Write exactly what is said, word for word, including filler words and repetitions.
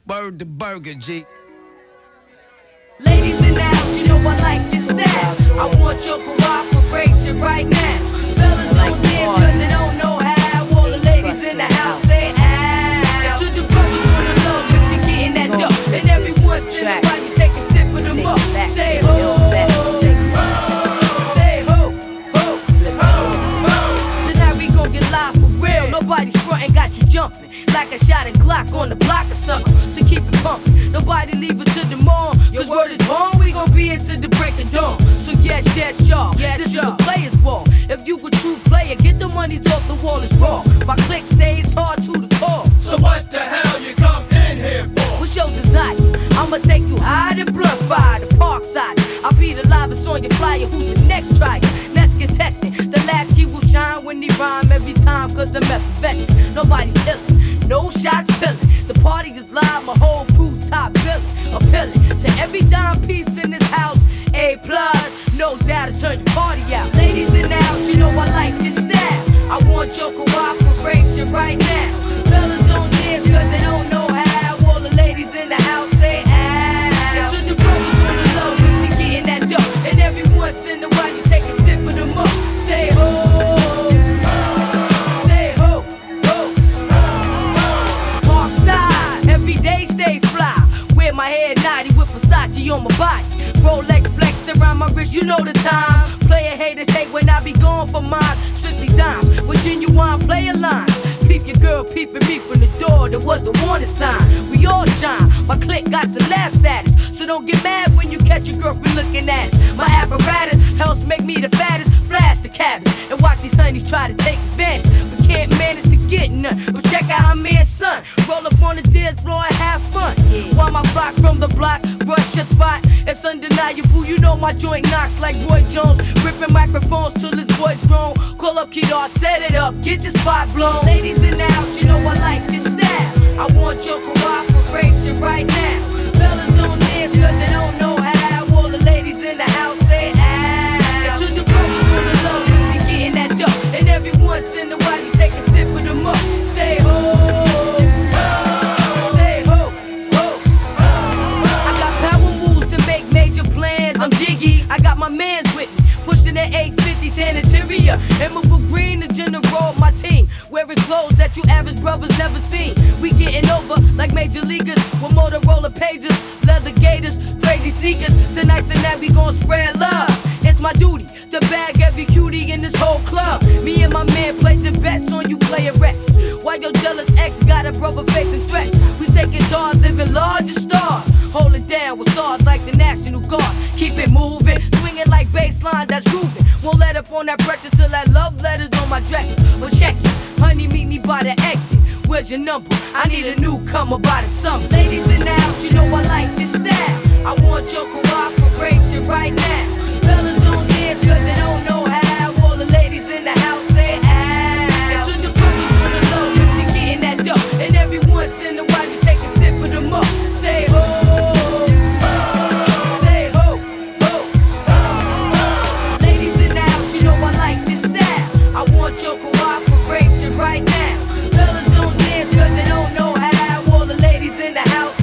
Word to burger, G. Ladies in the house, you know I like your style. I want your cooperation right now. Fellas don't dance cause they don't know how. All the ladies in the house say ow. To the brothers on the low if you're getting that dough. And every once in a while you take a sip of the mug. Say ho, say ho, ho, ho. Tonight we gon' get live for real. Nobody's frontin', got you jumping like a shot and Glock on the block or something. So keep it pumping. Nobody leave it to the morn. Cause word is born, we gon' be into the break of dawn. So yes, yes, y'all. Yes, this y'all. Is the player's ball. If you a true player, get the money off the wall, it's raw. My click stays hard to the core. So what the hell you come in here for? What's your desire? I'ma take you high to bluff fire, the park side. I'll be the livest on your flyer. Who's the next trier? Next contestant. The last key will shine when he rhyme every time. Cause I'm effervescent. Nobody illin'. No shots fillin'. The party is live, my whole crew top billin'. Appealing to every dime piece in this house. A plus, no doubt to turn the party out. Ladies in the house, you know I like your style. I want your cooperation right now. Fellas don't dance cause they don't know how. All the ladies in the house say ow. And to the brothers on the low, if you're getting that dough. And every once in a while you take a sip of the mo. Say ho. My head naughty with Versace on my body. Rolex flexed around my wrist, you know the time. Player haters hate when I be going for mine. Strictly dimes, with genuine player lines. Peep your girl peeping me from the door, that was the warning sign. We all shine, my clique got some laugh status. So don't get mad when you catch your girlfriend looking at it. My apparatus helps make me the fattest. Flash the cabin and watch these honeys try to take advantage. But can't manage to get none. But check out how me and son roll up on the dance floor and have fun. While my block from the block, rush your spot. It's undeniable, you know my joint knocks like Roy Jones. Ripping microphones till his voice grown. Call up Kedar, set it up, get your spot blown. Ladies in the house, you know I like your style. I want your cooperation right now. Fellas don't dance cause they don't know how. All the ladies in the house say ow. And to the brothers on the low, if you're getting that dough. And every once in a while you take a sip of the mo. Say ho. I'm jiggy, I got my mans with me. Pushing that eight fifty tan interior. Emerald green, the general, my team. Wearing clothes that you average brothers never seen. We getting over like major leaguers with Motorola pages, leather gators, crazy sneakers. Tonight's the night we gon' spread love. It's my duty to bag every cutie in this whole club. Me and my man placing bets on you player reps. While your jealous ex got a brother facing threats. We taking charge, living large as stars. Holding down with stars like the National Guard. Keep it moving, swinging like baseline that's grooving. Won't let up on that pressure till that love letters on my dress. Well check it, honey meet me by the exit. Where's your number? I need a newcomer by the summer. Ladies in the house, you know I like your style. I want your cooperation right now. Fellas don't dance cause they don't know how. All the ladies in the house say ow. And to the brothers on the low, if you're getting that dough. And every once in a while you take a sip of the mo. Say ho. Your cooperation right now. Fellas don't dance cause they don't know how. All the ladies in the house